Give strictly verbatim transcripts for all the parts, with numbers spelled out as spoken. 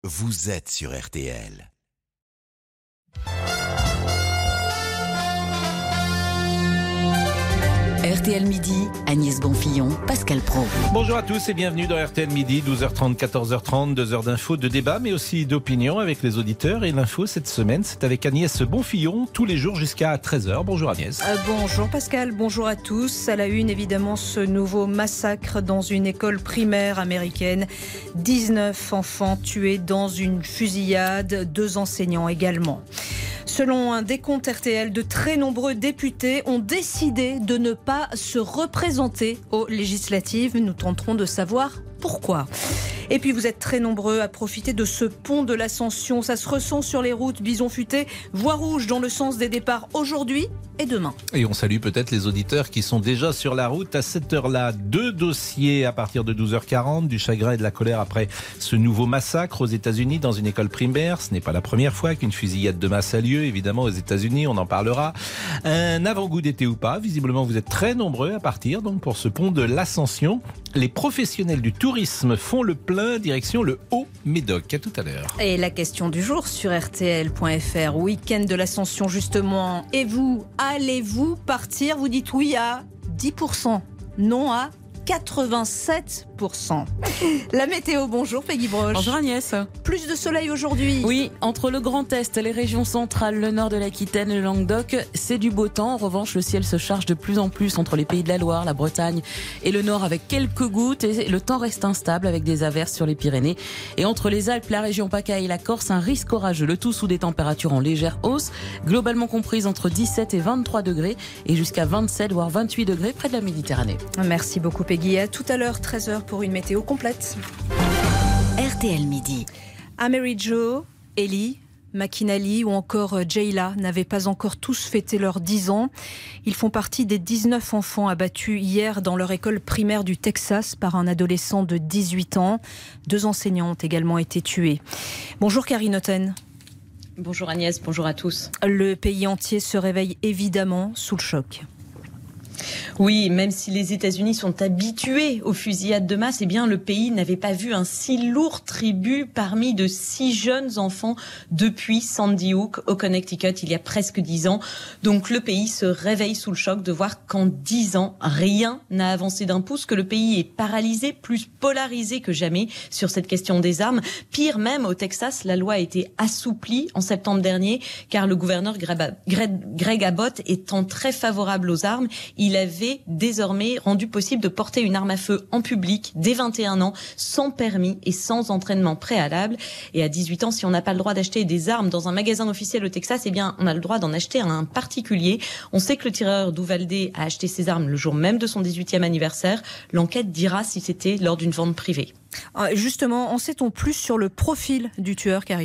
vous êtes sur R T L. R T L Midi, Agnès Bonfillon, Pascal Praud. Bonjour à tous et bienvenue dans R T L Midi, douze heures trente, quatorze heures trente, deux heures d'infos, de débat, mais aussi d'opinion avec les auditeurs. Et l'info cette semaine, c'est avec Agnès Bonfillon, tous les jours jusqu'à treize heures. Bonjour Agnès. Euh, bonjour Pascal, bonjour à tous. À la une, évidemment, ce nouveau massacre dans une école primaire américaine. dix-neuf enfants tués dans une fusillade, deux enseignants également. Selon un décompte R T L, de très nombreux députés ont décidé de ne pas se représenter aux législatives. Nous tenterons de savoir pourquoi. Et puis vous êtes très nombreux à profiter de ce pont de l'Ascension. Ça se ressent sur les routes Bison Futé, voie rouge dans le sens des départs aujourd'hui et demain. Et on salue peut-être les auditeurs qui sont déjà sur la route à cette heure-là. Deux dossiers à partir de douze heures quarante, du chagrin et de la colère après ce nouveau massacre aux États-Unis dans une école primaire. Ce n'est pas la première fois qu'une fusillade de masse a lieu, évidemment, aux États-Unis, on en parlera. Un avant-goût d'été ou pas, visiblement vous êtes très nombreux à partir donc pour ce pont de l'Ascension. Les professionnels du tourisme font le plein, direction le Haut-Médoc. À tout à l'heure. Et la question du jour sur R T L point F R, week-end de l'Ascension justement. Et vous, allez-vous partir? Vous dites oui à dix pour cent, non à quatre-vingt-sept pour cent. La météo, bonjour Peggy Broche. Bonjour Agnès. Plus de soleil aujourd'hui. Oui, entre le Grand Est, les régions centrales, le nord de l'Aquitaine et le Languedoc, c'est du beau temps. En revanche, le ciel se charge de plus en plus entre les pays de la Loire, la Bretagne et le nord avec quelques gouttes. Et le temps reste instable avec des averses sur les Pyrénées. Et entre les Alpes, la région PACA et la Corse, un risque orageux. Le tout sous des températures en légère hausse, globalement comprises entre dix-sept et vingt-trois degrés et jusqu'à vingt-sept voire vingt-huit degrés près de la Méditerranée. Merci beaucoup Peggy. À tout à l'heure, treize heures pour une météo complète. R T L Midi. Amerijo, Ellie, Makinali ou encore Jayla n'avaient pas encore tous fêté leurs dix ans. Ils font partie des dix-neuf enfants abattus hier dans leur école primaire du Texas par un adolescent de dix-huit ans. Deux enseignants ont également été tués. Bonjour Karine Otten. Bonjour Agnès, bonjour à tous. Le pays entier se réveille évidemment sous le choc. Oui, même si les États-Unis sont habitués aux fusillades de masse, eh bien le pays n'avait pas vu un si lourd tribut parmi de si jeunes enfants depuis Sandy Hook au Connecticut il y a presque dix ans. Donc le pays se réveille sous le choc de voir qu'en dix ans, rien n'a avancé d'un pouce, que le pays est paralysé, plus polarisé que jamais sur cette question des armes. Pire même, au Texas, la loi a été assouplie en septembre dernier car le gouverneur Greg Abbott étant très favorable aux armes, il avait désormais rendu possible de porter une arme à feu en public dès vingt et un ans, sans permis et sans entraînement préalable. Et à dix-huit ans, si on n'a pas le droit d'acheter des armes dans un magasin officiel au Texas, eh bien, on a le droit d'en acheter à un particulier. On sait que le tireur d'Uvalde a acheté ses armes le jour même de son dix-huitième anniversaire. L'enquête dira si c'était lors d'une vente privée. Justement, en sait-on plus sur le profil du tueur, Carrie ?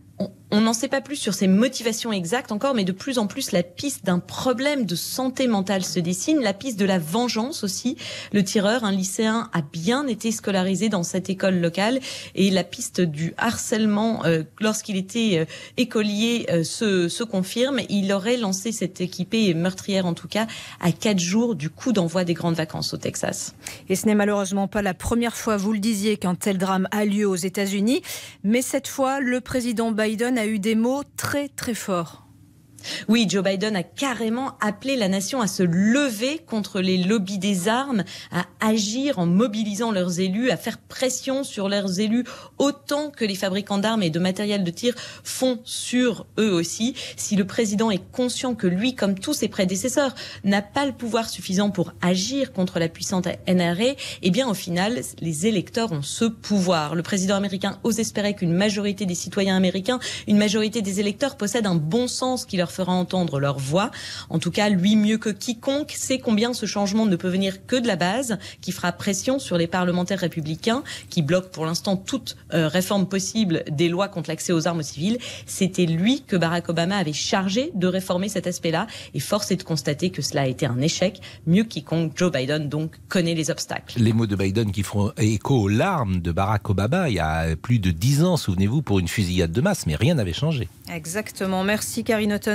On n'en sait pas plus sur ses motivations exactes encore, mais de plus en plus, la piste d'un problème de santé mentale se dessine, la piste de la vengeance aussi. Le tireur, un lycéen, a bien été scolarisé dans cette école locale et la piste du harcèlement, euh, lorsqu'il était euh, écolier, euh, se, se confirme. Il aurait lancé cette équipée meurtrière, en tout cas, à quatre jours du coup d'envoi des grandes vacances au Texas. Et ce n'est malheureusement pas la première fois, vous le disiez, qu'un tel drame a lieu aux États-Unis, mais cette fois, le président Biden a eu des mots très très forts. Oui, Joe Biden a carrément appelé la nation à se lever contre les lobbies des armes, à agir en mobilisant leurs élus, à faire pression sur leurs élus autant que les fabricants d'armes et de matériel de tir font sur eux aussi. Si le président est conscient que lui, comme tous ses prédécesseurs, n'a pas le pouvoir suffisant pour agir contre la puissante N R A, eh bien au final, les électeurs ont ce pouvoir. Le président américain ose espérer qu'une majorité des citoyens américains, une majorité des électeurs possèdent un bon sens qui leur fera entendre leur voix. En tout cas, lui, mieux que quiconque, sait combien ce changement ne peut venir que de la base, qui fera pression sur les parlementaires républicains, qui bloquent pour l'instant toute euh, réforme possible des lois contre l'accès aux armes civiles. C'était lui que Barack Obama avait chargé de réformer cet aspect-là, et force est de constater que cela a été un échec. Mieux que quiconque, Joe Biden donc connaît les obstacles. Les mots de Biden qui font écho aux larmes de Barack Obama il y a plus de dix ans, souvenez-vous, pour une fusillade de masse, mais rien n'avait changé. Exactement. Merci Karine Otten.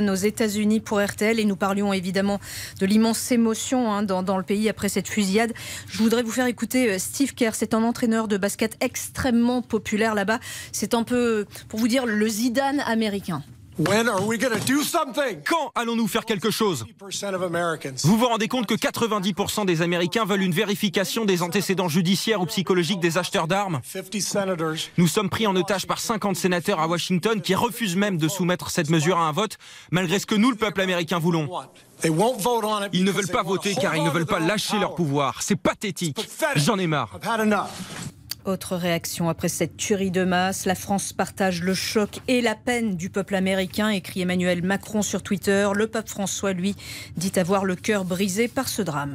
aux États-Unis pour R T L et nous parlions évidemment de l'immense émotion hein, dans, dans le pays après cette fusillade. Je voudrais vous faire écouter Steve Kerr. C'est un entraîneur de basket extrêmement populaire là-bas. C'est un peu, pour vous dire, le Zidane américain. When are we going to do something? Quand allons-nous faire quelque chose? Vous vous rendez compte que quatre-vingt-dix pour cent des Américains veulent une vérification des antécédents judiciaires ou psychologiques des acheteurs d'armes? Nous sommes pris en otage par cinquante sénateurs à Washington qui refusent même de soumettre cette mesure à un vote, malgré ce que nous, le peuple américain, voulons. Ils ne veulent pas voter car ils ne veulent pas lâcher leur pouvoir. C'est pathétique. J'en ai marre. Autre réaction après cette tuerie de masse. La France partage le choc et la peine du peuple américain, écrit Emmanuel Macron sur Twitter. Le pape François, lui, dit avoir le cœur brisé par ce drame.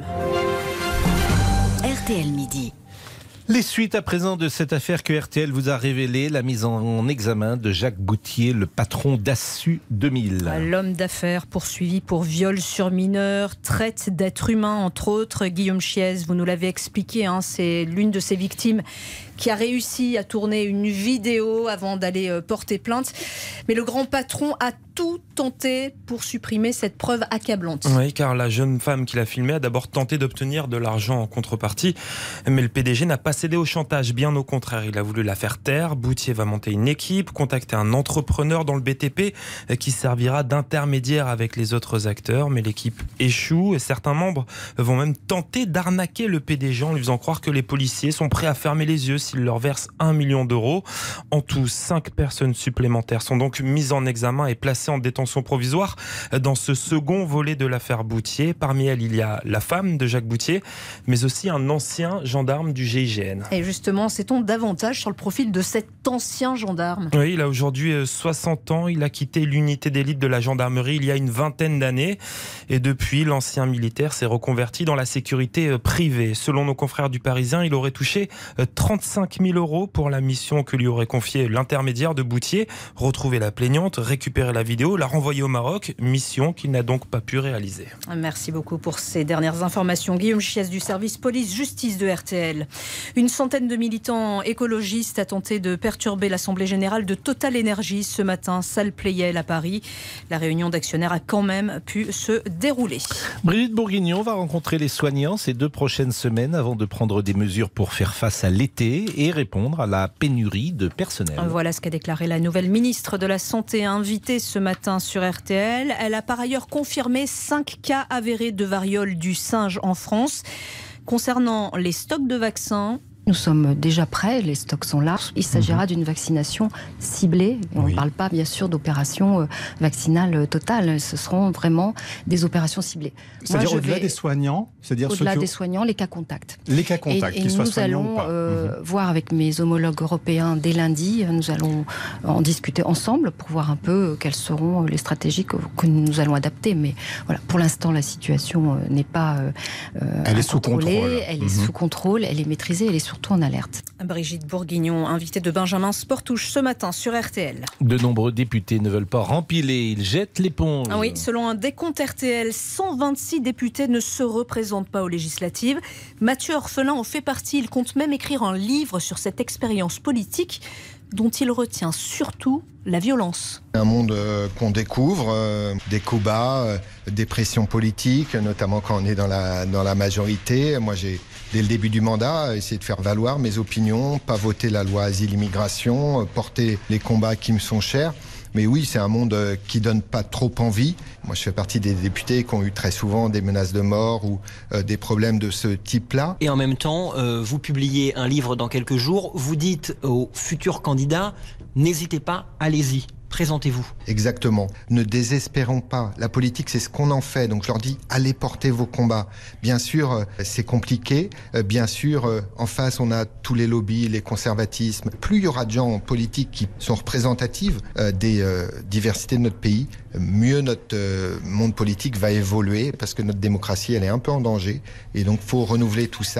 R T L Midi. Les suites à présent de cette affaire que R T L vous a révélée, la mise en examen de Jacques Boutier, le patron d'Assu deux mille. L'homme d'affaires poursuivi pour viol sur mineur, traite d'êtres humains entre autres. Guillaume Chiez, vous nous l'avez expliqué, hein, c'est l'une de ses victimes qui a réussi à tourner une vidéo avant d'aller porter plainte. Mais le grand patron a tout tenté pour supprimer cette preuve accablante. Oui, car la jeune femme qui l'a filmé a d'abord tenté d'obtenir de l'argent en contrepartie. Mais le P D G n'a pas cédé au chantage, bien au contraire. Il a voulu la faire taire. Boutier va monter une équipe, contacter un entrepreneur dans le B T P qui servira d'intermédiaire avec les autres acteurs. Mais l'équipe échoue et certains membres vont même tenter d'arnaquer le P D G en lui faisant croire que les policiers sont prêts à fermer les yeux s'il leur verse un million d'euros. En tout, cinq personnes supplémentaires sont donc mises en examen et placées en détention provisoire dans ce second volet de l'affaire Boutier. Parmi elles, il y a la femme de Jacques Boutier, mais aussi un ancien gendarme du G I G N. Et justement, sait-on davantage sur le profil de cet ancien gendarme? Oui, il a aujourd'hui soixante ans. Il a quitté l'unité d'élite de la gendarmerie il y a une vingtaine d'années. Et depuis, l'ancien militaire s'est reconverti dans la sécurité privée. Selon nos confrères du Parisien, il aurait touché trente-cinq mille euros pour la mission que lui aurait confiée l'intermédiaire de Boutier. Retrouver la plaignante, récupérer la vidéo, la renvoyer au Maroc. Mission qu'il n'a donc pas pu réaliser. Merci beaucoup pour ces dernières informations. Guillaume Chiez du service police-justice de R T L. Une centaine de militants écologistes a tenté de perturber l'Assemblée générale de Total Énergie ce matin, salle Pleyel à Paris. La réunion d'actionnaires a quand même pu se dérouler. Brigitte Bourguignon va rencontrer les soignants ces deux prochaines semaines avant de prendre des mesures pour faire face à l'été et répondre à la pénurie de personnel. Voilà ce qu'a déclaré la nouvelle ministre de la Santé invitée ce matin sur R T L. Elle a par ailleurs confirmé cinq cas avérés de variole du singe en France. Concernant les stocks de vaccins, nous sommes déjà prêts, les stocks sont là. Il s'agira d'une vaccination ciblée. Et on ne oui. parle pas bien sûr d'opérations vaccinales totales. Ce seront vraiment des opérations ciblées. C'est-à-dire Moi, au-delà vais... des soignants, c'est-à-dire au-delà ceux qui... des soignants, les cas contacts. Les cas contacts, et, et qu'ils soient soignants allons, ou pas. Euh, mmh. voir avec mes homologues européens dès lundi. Nous allons en discuter ensemble pour voir un peu quelles seront les stratégies que, que nous allons adapter. Mais voilà, pour l'instant, la situation n'est pas euh, elle est sous contrôle. Elle est mmh. sous contrôle, elle est maîtrisée, elle est surtout en alerte. Brigitte Bourguignon, invitée de Benjamin Sportouche ce matin sur R T L. De nombreux députés ne veulent pas rempiler, ils jettent l'éponge. Ah oui, selon un décompte R T L, cent vingt-six députés ne se représentent pas aux législatives. Mathieu Orphelin en fait partie, il compte même écrire un livre sur cette expérience politique dont il retient surtout la violence. Un monde euh, qu'on découvre, euh, des coups bas, euh, des pressions politiques, notamment quand on est dans la, dans la majorité. Moi, j'ai, dès le début du mandat, essayé de faire valoir mes opinions, pas voter la loi asile-immigration, euh, porter les combats qui me sont chers. Mais oui, c'est un monde qui donne pas trop envie. Moi, je fais partie des députés qui ont eu très souvent des menaces de mort ou euh, des problèmes de ce type-là. Et en même temps, euh, vous publiez un livre dans quelques jours. Vous dites aux futurs candidats, n'hésitez pas, allez-y. Présentez-vous. Exactement. Ne désespérons pas. La politique, c'est ce qu'on en fait. Donc je leur dis, allez porter vos combats. Bien sûr, c'est compliqué. Bien sûr, en face, on a tous les lobbies, les conservatismes. Plus il y aura de gens politiques qui sont représentatifs des euh, diversités de notre pays, mieux notre euh, monde politique va évoluer parce que notre démocratie, elle est un peu en danger. Et donc, il faut renouveler tout ça.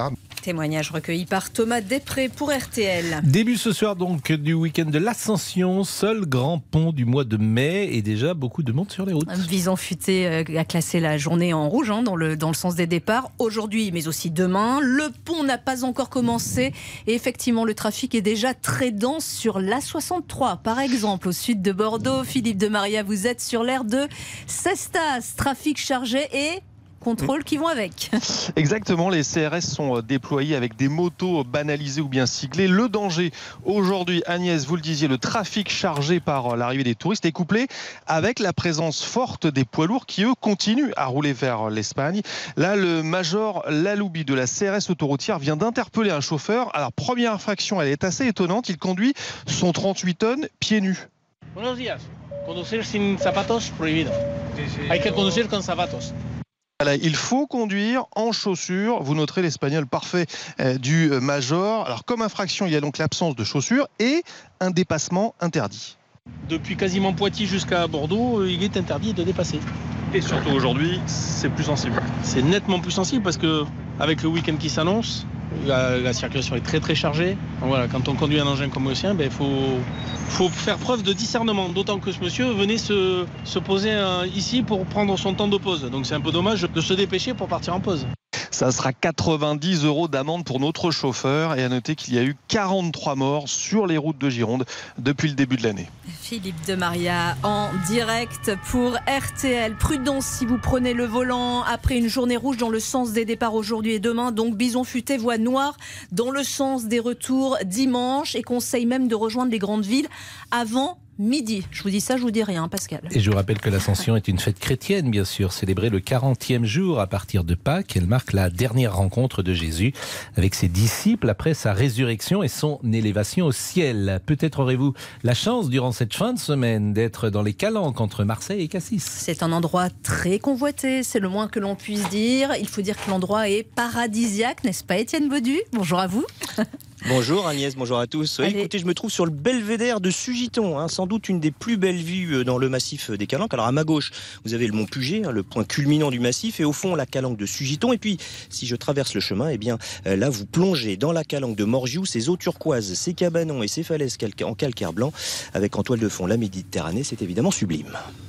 Témoignage recueilli par Thomas Després pour R T L. Début ce soir donc du week-end de l'Ascension, seul grand pont du mois de mai et déjà beaucoup de monde sur les routes. Bison Futé a classé la journée en rouge hein, dans, le, dans le sens des départs. Aujourd'hui, mais aussi demain, le pont n'a pas encore commencé et effectivement le trafic est déjà très dense sur l'A soixante-trois. Par exemple, au sud de Bordeaux, Philippe de Maria, vous êtes sur l'aire de Cestas. Trafic chargé et contrôles qui vont avec. Exactement, les C R S sont déployés avec des motos banalisées ou bien siglées. Le danger aujourd'hui, Agnès, vous le disiez, le trafic chargé par l'arrivée des touristes est couplé avec la présence forte des poids lourds qui, eux, continuent à rouler vers l'Espagne. Là, le major Laloubi de la C R S autoroutière vient d'interpeller un chauffeur. Alors, première infraction, elle est assez étonnante. Il conduit son trente-huit tonnes pieds nus. Buenos días. Conducir sin zapatos prohibido. Hay que conducir con zapatos. Voilà, il faut conduire en chaussures. Vous noterez l'espagnol parfait euh, du major. Alors, comme infraction, il y a donc l'absence de chaussures et un dépassement interdit. Depuis quasiment Poitiers jusqu'à Bordeaux, il est interdit de dépasser. Et surtout aujourd'hui, c'est plus sensible. C'est nettement plus sensible parce que avec le week-end qui s'annonce, la, la circulation est très très chargée. Donc voilà, quand on conduit un engin comme le sien, il ben, faut, faut faire preuve de discernement. D'autant que ce monsieur venait se, se poser un, ici pour prendre son temps de pause. Donc c'est un peu dommage de se dépêcher pour partir en pause. Ça sera quatre-vingt-dix euros d'amende pour notre chauffeur. Et à noter qu'il y a eu quarante-trois morts sur les routes de Gironde depuis le début de l'année. Philippe de Maria en direct pour R T L. Prudence si vous prenez le volant après une journée rouge dans le sens des départs aujourd'hui et demain. Donc Bison Futé, voie noire dans le sens des retours dimanche et conseille même de rejoindre les grandes villes avant midi. Je vous dis ça, je vous dis rien, Pascal. Et je vous rappelle que l'Ascension est une fête chrétienne, bien sûr, célébrée le quarantième jour à partir de Pâques. Elle marque la dernière rencontre de Jésus avec ses disciples après sa résurrection et son élévation au ciel. Peut-être aurez-vous la chance, durant cette fin de semaine, d'être dans les Calanques entre Marseille et Cassis. C'est un endroit très convoité, c'est le moins que l'on puisse dire. Il faut dire que l'endroit est paradisiaque, n'est-ce pas, Étienne Baudu? Bonjour à vous. Bonjour Agnès, bonjour à tous. Ouais, écoutez, je me trouve sur le belvédère de Sugiton, hein, sans doute une des plus belles vues dans le massif des Calanques. Alors à ma gauche, vous avez le mont Puget, hein, le point culminant du massif, et au fond la calanque de Sugiton. Et puis, si je traverse le chemin, eh bien euh, là vous plongez dans la calanque de Morgiou, ses eaux turquoises, ses cabanons et ses falaises calca- en calcaire blanc, avec en toile de fond la Méditerranée. C'est évidemment sublime.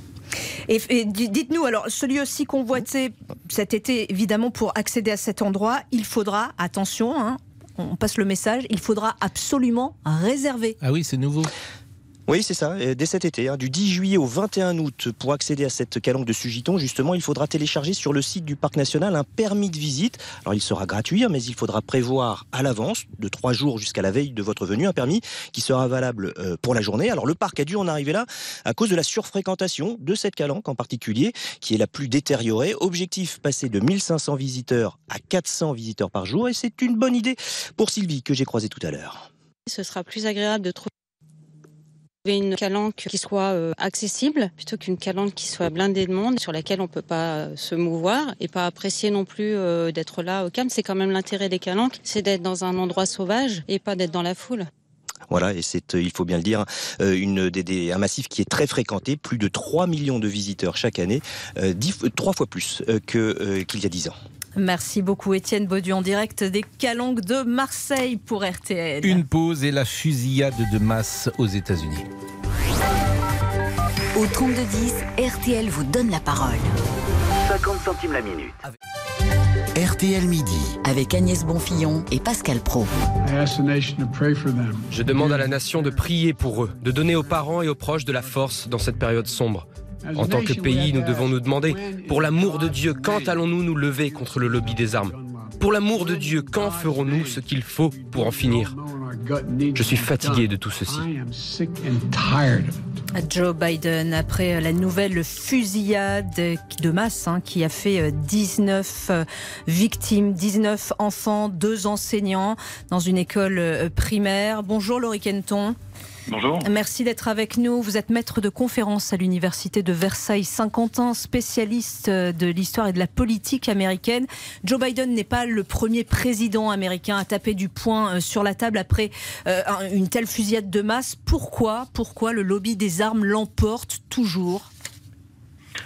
Et, et dites-nous, alors, ce lieu aussi convoité cet été, évidemment, pour accéder à cet endroit, il faudra, attention, hein, on passe le message, il faudra absolument réserver. Ah oui, c'est nouveau. Oui, c'est ça, dès cet été, hein, du dix juillet au vingt et un août, pour accéder à cette calanque de Sugiton, justement, il faudra télécharger sur le site du Parc National un permis de visite. Alors, il sera gratuit, mais il faudra prévoir à l'avance, de trois jours jusqu'à la veille de votre venue, un permis qui sera valable euh, pour la journée. Alors, le parc a dû en arriver là à cause de la surfréquentation de cette calanque en particulier, qui est la plus détériorée. Objectif, passer de mille cinq cents visiteurs à quatre cents visiteurs par jour, et c'est une bonne idée pour Sylvie, que j'ai croisée tout à l'heure. Ce sera plus agréable de trouver une calanque qui soit euh, accessible plutôt qu'une calanque qui soit blindée de monde, sur laquelle on peut pas euh, se mouvoir et pas apprécier non plus euh, d'être là au calme. C'est quand même l'intérêt des calanques, c'est d'être dans un endroit sauvage et pas d'être dans la foule. Voilà, et c'est, il faut bien le dire, une, des, des, un massif qui est très fréquenté, plus de trois millions de visiteurs chaque année, euh, dix, trois fois plus que, euh, qu'il y a dix ans. Merci beaucoup Étienne Baudu en direct des Calanques de Marseille pour R T L. Une pause et la fusillade de masse aux États-Unis. Au trente-deux dix, R T L vous donne la parole. cinquante centimes la minute. R T L Midi. Avec Agnès Bonfillon et Pascal Praud. Je demande à la nation de prier pour eux, de donner aux parents et aux proches de la force dans cette période sombre. En tant que pays, nous devons nous demander, pour l'amour de Dieu, quand allons-nous nous lever contre le lobby des armes ? Pour l'amour de Dieu, quand ferons-nous ce qu'il faut pour en finir ? Je suis fatigué de tout ceci. Joe Biden, après la nouvelle fusillade de masse hein, qui a fait dix-neuf victimes, dix-neuf enfants, deux enseignants dans une école primaire. Bonjour Laurie Kenton. Bonjour. Merci d'être avec nous. Vous êtes maître de conférence à l'université de Versailles-Saint-Quentin, spécialiste de l'histoire et de la politique américaine. Joe Biden n'est pas le premier président américain à taper du poing sur la table après euh, une telle fusillade de masse. Pourquoi, pourquoi le lobby des armes l'emporte toujours ?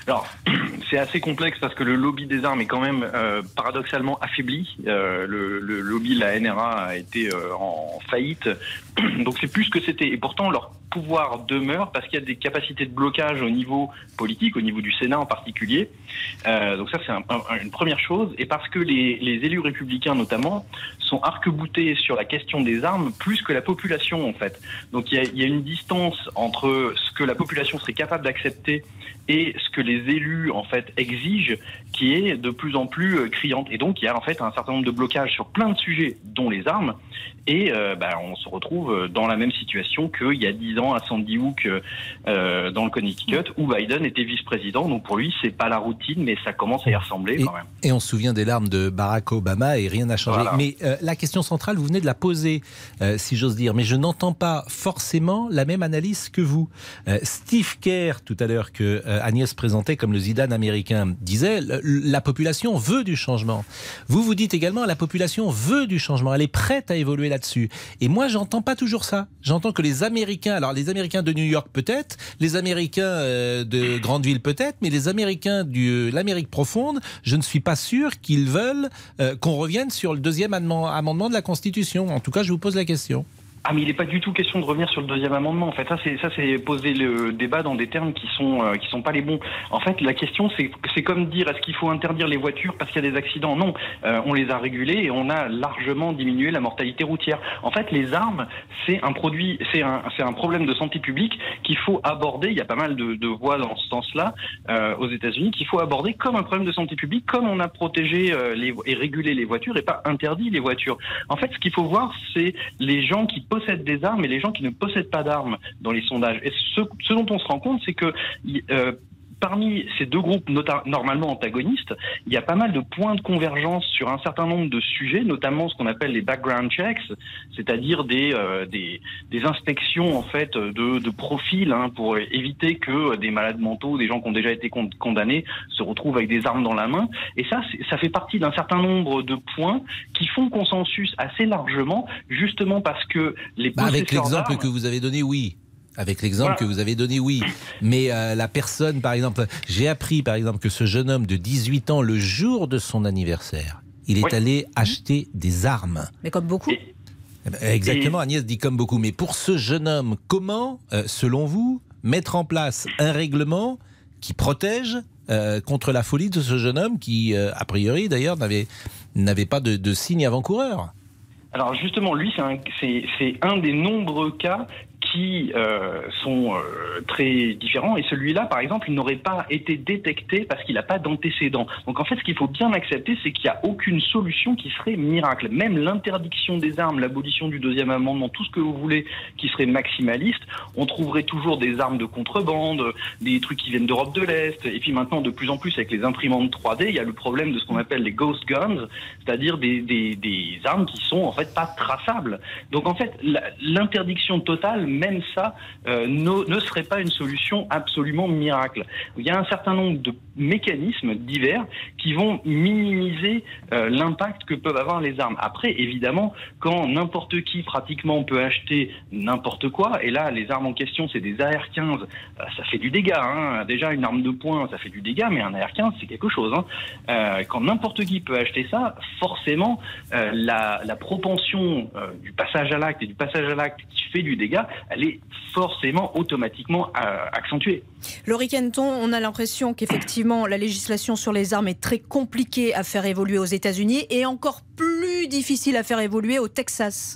Alors, c'est assez complexe parce que le lobby des armes est quand même euh, paradoxalement affaibli. Euh, le, le lobby de la N R A a été euh, en faillite, donc c'est plus ce que c'était. Et pourtant, leur pouvoir demeure parce qu'il y a des capacités de blocage au niveau politique, au niveau du Sénat en particulier. Euh, donc ça, c'est un, un, une première chose. Et parce que les, les élus républicains, notamment, sont arc-boutés sur la question des armes plus que la population, en fait. Donc il y a, il y a une distance entre ce que la population serait capable d'accepter et ce que les élus, en fait, exigent, qui est de plus en plus criante. Et donc, il y a, en fait, un certain nombre de blocages sur plein de sujets, dont les armes. Et euh, bah, on se retrouve dans la même situation qu'il y a dix ans à Sandy Hook, euh, dans le Connecticut, où Biden était vice-président. Donc, pour lui, c'est pas la routine, mais ça commence à y ressembler et, quand même. Et on se souvient des larmes de Barack Obama et rien n'a changé. Voilà. Mais euh, la question centrale, vous venez de la poser, euh, si j'ose dire. Mais je n'entends pas forcément la même analyse que vous. Euh, Steve Kerr, tout à l'heure, que euh, Agnès présentait comme le Zidane américain, disait la population veut du changement. Vous vous dites également la population veut du changement, elle est prête à évoluer là-dessus. Et moi, j'entends pas toujours ça. J'entends que les Américains, alors les Américains de New York peut-être, les Américains euh, de grandes villes peut-être, mais les Américains de l'Amérique profonde, je ne suis pas sûr qu'ils veulent euh, qu'on revienne sur le deuxième amendement de la Constitution. En tout cas, je vous pose la question. Ah, mais il n'est pas du tout question de revenir sur le deuxième amendement. En fait, ça c'est ça c'est poser le débat dans des termes qui sont euh, qui sont pas les bons. En fait, la question c'est c'est comme dire est-ce qu'il faut interdire les voitures parce qu'il y a des accidents? Non, euh, on les a régulés et on a largement diminué la mortalité routière. En fait, les armes c'est un produit, c'est un c'est un problème de santé publique qu'il faut aborder. Il y a pas mal de, de voix dans ce sens-là euh, aux États-Unis qu'il faut aborder comme un problème de santé publique, comme on a protégé euh, les et régulé les voitures et pas interdit les voitures. En fait, ce qu'il faut voir, c'est les gens qui possèdent des armes et les gens qui ne possèdent pas d'armes dans les sondages. Et ce, ce dont on se rend compte, c'est que euh, parmi ces deux groupes normalement antagonistes, il y a pas mal de points de convergence sur un certain nombre de sujets, notamment ce qu'on appelle les background checks, c'est-à-dire des, euh, des, des inspections en fait de, de profil hein, pour éviter que des malades mentaux, des gens qui ont déjà été condamnés, se retrouvent avec des armes dans la main. Et ça, ça fait partie d'un certain nombre de points qui font consensus assez largement, justement parce que les bah avec l'exemple que vous avez donné, oui. Avec l'exemple voilà. que vous avez donné, oui. Mais euh, la personne, par exemple, j'ai appris, par exemple, que ce jeune homme de dix-huit ans, le jour de son anniversaire, il est oui. allé acheter des armes. Mais comme beaucoup. Et... Exactement, Agnès dit comme beaucoup. Mais pour ce jeune homme, comment, euh, selon vous, mettre en place un règlement qui protège euh, contre la folie de ce jeune homme qui, euh, a priori, d'ailleurs, n'avait, n'avait pas de, de signe avant-coureur? Alors justement, lui, c'est un, c'est, c'est un des nombreux cas qui euh, sont euh, très différents. Et celui-là, par exemple, il n'aurait pas été détecté parce qu'il n'a pas d'antécédent. Donc en fait, ce qu'il faut bien accepter, c'est qu'il n'y a aucune solution qui serait miracle. Même l'interdiction des armes, l'abolition du deuxième amendement, tout ce que vous voulez qui serait maximaliste, on trouverait toujours des armes de contrebande, des trucs qui viennent d'Europe de l'Est. Et puis maintenant, de plus en plus, avec les imprimantes trois D, il y a le problème de ce qu'on appelle les ghost guns, c'est-à-dire des, des, des armes qui sont en fait pas traçables. Donc en fait, la, l'interdiction totale, même ça, euh, ne, ne serait pas une solution absolument miracle. Il y a un certain nombre de mécanismes divers qui vont minimiser euh, l'impact que peuvent avoir les armes. Après, évidemment, quand n'importe qui pratiquement peut acheter n'importe quoi, et là, les armes en question, c'est des A R quinze, euh, ça fait du dégât. Hein. Déjà, une arme de poing, ça fait du dégât, mais un A R quinze, c'est quelque chose. Hein. Euh, quand n'importe qui peut acheter ça, forcément, euh, la, la propension euh, du passage à l'acte et du passage à l'acte qui fait du dégât, elle est forcément automatiquement euh, accentuée. Laurie Kenton, on a l'impression qu'effectivement la législation sur les armes est très compliquée à faire évoluer aux États-Unis et encore plus difficile à faire évoluer au Texas.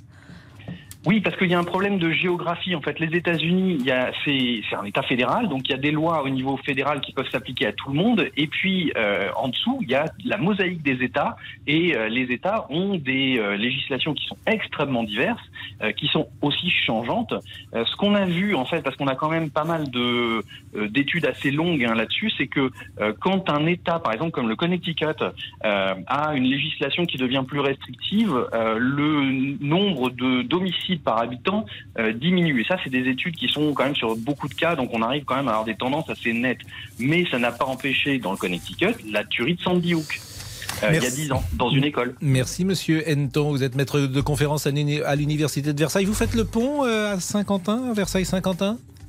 Oui, parce qu'il y a un problème de géographie. En fait, les États-Unis, il y a, c'est, c'est un État fédéral, donc il y a des lois au niveau fédéral qui peuvent s'appliquer à tout le monde. Et puis, euh, en dessous, il y a la mosaïque des États. Et euh, les États ont des euh, législations qui sont extrêmement diverses, euh, qui sont aussi changeantes. Euh, ce qu'on a vu, en fait, parce qu'on a quand même pas mal de, euh, d'études assez longues hein, là-dessus, c'est que euh, quand un État, par exemple comme le Connecticut, euh, a une législation qui devient plus restrictive, euh, le nombre de domiciles par habitant euh, diminue. Et ça, c'est des études qui sont quand même sur beaucoup de cas, donc on arrive quand même à avoir des tendances assez nettes. Mais ça n'a pas empêché, dans le Connecticut, la tuerie de Sandy Hook. Euh, il y a dix ans, dans une école. Merci Monsieur Henton, vous êtes maître de conférence à l'université de Versailles. Vous faites le pont à Saint-Quentin, à Versailles-Saint-Quentin ?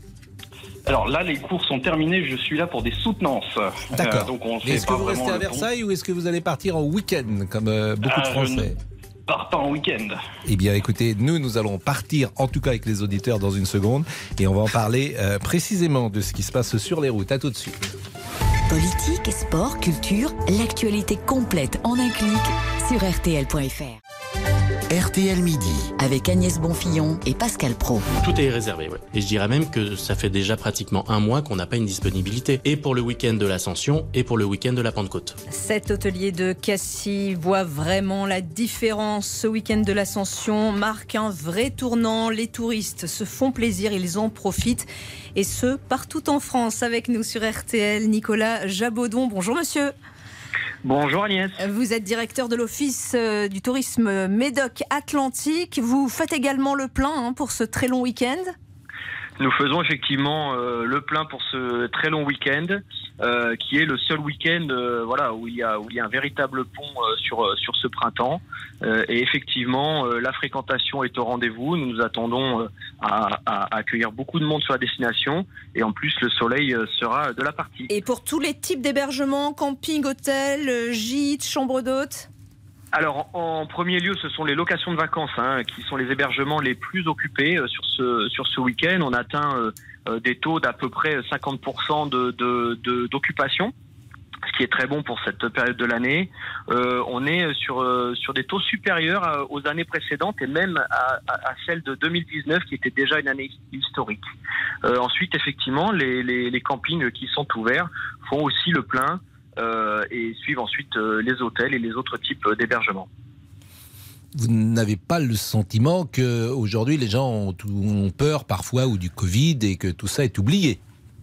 Alors là, les cours sont terminés, je suis là pour des soutenances. D'accord. Euh, donc on est-ce que vous restez à Versailles ou est-ce que vous allez partir en week-end, comme euh, beaucoup de Français ? Part pas en week-end. Eh bien, écoutez, nous, nous allons partir, en tout cas avec les auditeurs, dans une seconde. Et on va en parler euh, précisément de ce qui se passe sur les routes. À tout de suite. Politique, sport, culture, l'actualité complète en un clic sur R T L point F R. R T L Midi. Avec Agnès Bonfillon et Pascal Praud. Tout est réservé, ouais. Et je dirais même que ça fait déjà pratiquement un mois qu'on n'a pas une disponibilité. Et pour le week-end de l'Ascension et pour le week-end de la Pentecôte. Cet hôtelier de Cassis voit vraiment la différence. Ce week-end de l'Ascension marque un vrai tournant. Les touristes se font plaisir, ils en profitent. Et ce, partout en France. Avec nous sur R T L, Nicolas Jabaudon. Bonjour monsieur. Bonjour Agnès. Vous êtes directeur de l'Office du tourisme Médoc-Atlantique. Vous faites également le plein hein, pour ce très long week-end ? Nous faisons effectivement euh, le plein pour ce très long week-end, euh, qui est le seul week-end euh, voilà, où, il y a, où il y a un véritable pont euh, sur, euh, sur ce printemps. Euh, et effectivement, euh, la fréquentation est au rendez-vous. Nous nous attendons euh, à, à accueillir beaucoup de monde sur la destination. Et en plus, le soleil euh, sera de la partie. Et pour tous les types d'hébergements, camping, hôtel, gîte, chambre d'hôte ? Alors, en premier lieu, ce sont les locations de vacances hein, qui sont les hébergements les plus occupés euh, sur ce sur ce week-end. On atteint euh, euh, des taux d'à peu près cinquante pour cent de, de, de, d'occupation, ce qui est très bon pour cette période de l'année. Euh, on est sur euh, sur des taux supérieurs aux années précédentes et même à, à, à celle de deux mille dix-neuf qui était déjà une année historique. Euh, ensuite, effectivement, les, les, les campings qui sont ouverts font aussi le plein. Euh, et suivent ensuite euh, les hôtels et les autres types euh, d'hébergements. Vous n'avez pas le sentiment qu'aujourd'hui les gens ont, ont peur parfois ou du Covid et que tout ça est oublié ?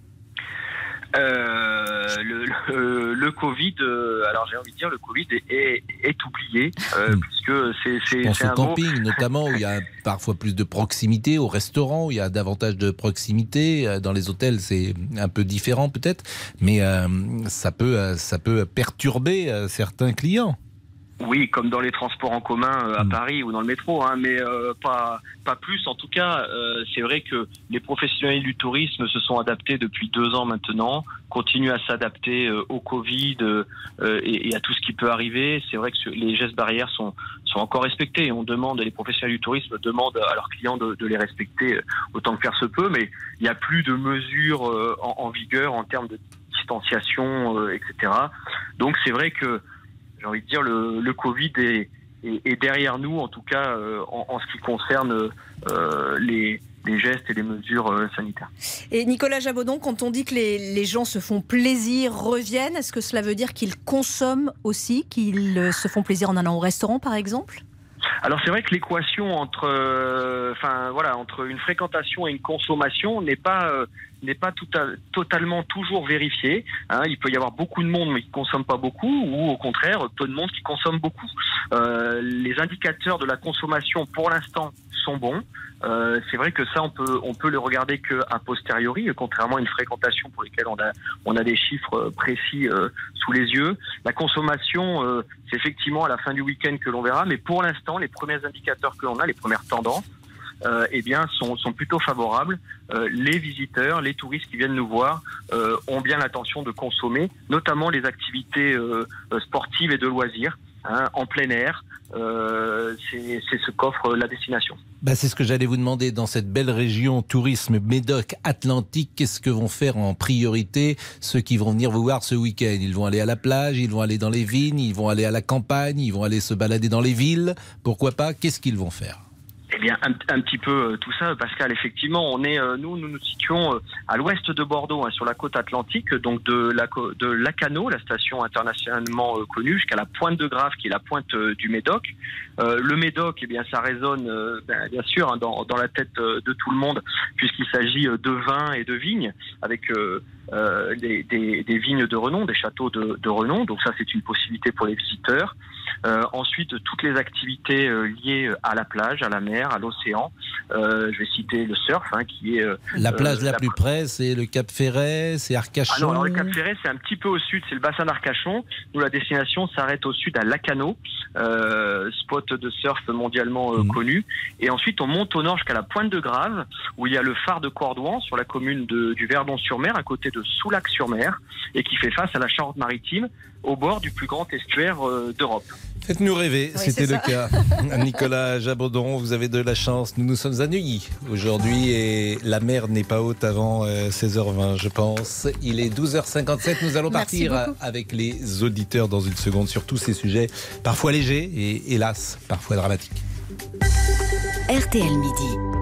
Euh, le, le, le Covid, euh, alors j'ai envie de dire, le Covid est, est, est oublié, euh, mmh. puisque c'est, c'est, Je pense c'est au un camping mot... notamment, où il y a parfois plus de proximité, au restaurant, où il y a davantage de proximité. Dans les hôtels, c'est un peu différent peut-être, mais euh, ça, peut, ça peut perturber euh, certains clients. Oui, comme dans les transports en commun euh, à mmh. Paris ou dans le métro, hein, mais euh, pas pas plus. En tout cas, euh, c'est vrai que les professionnels du tourisme se sont adaptés depuis deux ans maintenant, continuent à s'adapter euh, au Covid euh, et, et à tout ce qui peut arriver. C'est vrai que les gestes barrières sont sont encore respectés. On demande, les professionnels du tourisme demandent à leurs clients de, de les respecter autant que faire se peut, mais il n'y a plus de mesures euh, en, en vigueur en termes de distanciation, euh, et cetera. Donc c'est vrai que j'ai envie de dire, le, le Covid est, est, est derrière nous, en tout cas euh, en, en ce qui concerne euh, les, les gestes et les mesures euh, sanitaires. Et Nicolas Jabaudon, quand on dit que les, les gens se font plaisir, reviennent, est-ce que cela veut dire qu'ils consomment aussi, qu'ils se font plaisir en allant au restaurant par exemple ? Alors c'est vrai que l'équation entre, euh, enfin voilà, entre une fréquentation et une consommation n'est pas euh, n'est pas tout à, totalement toujours vérifiée. Hein. Il peut y avoir beaucoup de monde mais qui ne consomme pas beaucoup, ou au contraire peu de monde qui consomme beaucoup. Euh, les indicateurs de la consommation pour l'instant sont bons. Euh, c'est vrai que ça, on peut on peut le regarder que a posteriori, contrairement à une fréquentation pour laquelle on a on a des chiffres précis euh, sous les yeux. La consommation, euh, c'est effectivement à la fin du week-end que l'on verra, mais pour l'instant, les premiers indicateurs que l'on a, les premières tendances, euh, eh bien, sont sont plutôt favorables. Euh, les visiteurs, les touristes qui viennent nous voir euh, ont bien l'intention de consommer, notamment les activités euh, sportives et de loisirs, hein, en plein air. Euh, c'est, c'est ce qu'offre la destination. Bah c'est ce que j'allais vous demander dans cette belle région tourisme Médoc-Atlantique. Qu'est-ce que vont faire en priorité ceux qui vont venir vous voir ce week-end ? Ils vont aller à la plage, ils vont aller dans les vignes, ils vont aller à la campagne, ils vont aller se balader dans les villes. Pourquoi pas ? Qu'est-ce qu'ils vont faire ? Eh bien, un, un petit peu euh, tout ça, Pascal. Effectivement, on est, euh, nous, nous nous situons euh, à l'ouest de Bordeaux, hein, sur la côte atlantique, donc de, la, de Lacanau, la station internationalement euh, connue, jusqu'à la pointe de Grave, qui est la pointe euh, du Médoc. Euh, le Médoc, eh bien, ça résonne, euh, ben, bien sûr, hein, dans, dans la tête euh, de tout le monde, puisqu'il s'agit euh, de vins et de vignes, avec euh, euh, des, des, des vignes de renom, des châteaux de, de renom. Donc ça, c'est une possibilité pour les visiteurs. Euh, ensuite, toutes les activités euh, liées à la plage, à la mer, mer, à l'océan. Euh, je vais citer le surf, hein, qui est... Euh, la plage euh, la, la plus près, c'est le Cap Ferret, c'est Arcachon. Ah non, alors le Cap Ferret, c'est un petit peu au sud, c'est le bassin d'Arcachon. Nous, la destination s'arrête au sud à Lacano, euh, spot de surf mondialement euh, mmh. connu. Et ensuite, on monte au nord jusqu'à la Pointe de Grave, où il y a le phare de Cordouan, sur la commune de, du Verdon-sur-Mer, à côté de Soulac-sur-Mer, et qui fait face à la Charente-Maritime, au bord du plus grand estuaire euh, d'Europe. Faites-nous rêver, Oui, c'était le ça. cas. Nicolas Jabaudon, vous avez de la chance. Nous nous sommes à Neuilly aujourd'hui et la mer n'est pas haute avant euh, seize heures vingt, je pense. Il est douze heures cinquante-sept. Nous allons Merci partir beaucoup. avec les auditeurs dans une seconde sur tous ces sujets, parfois légers et hélas, parfois dramatiques. R T L Midi.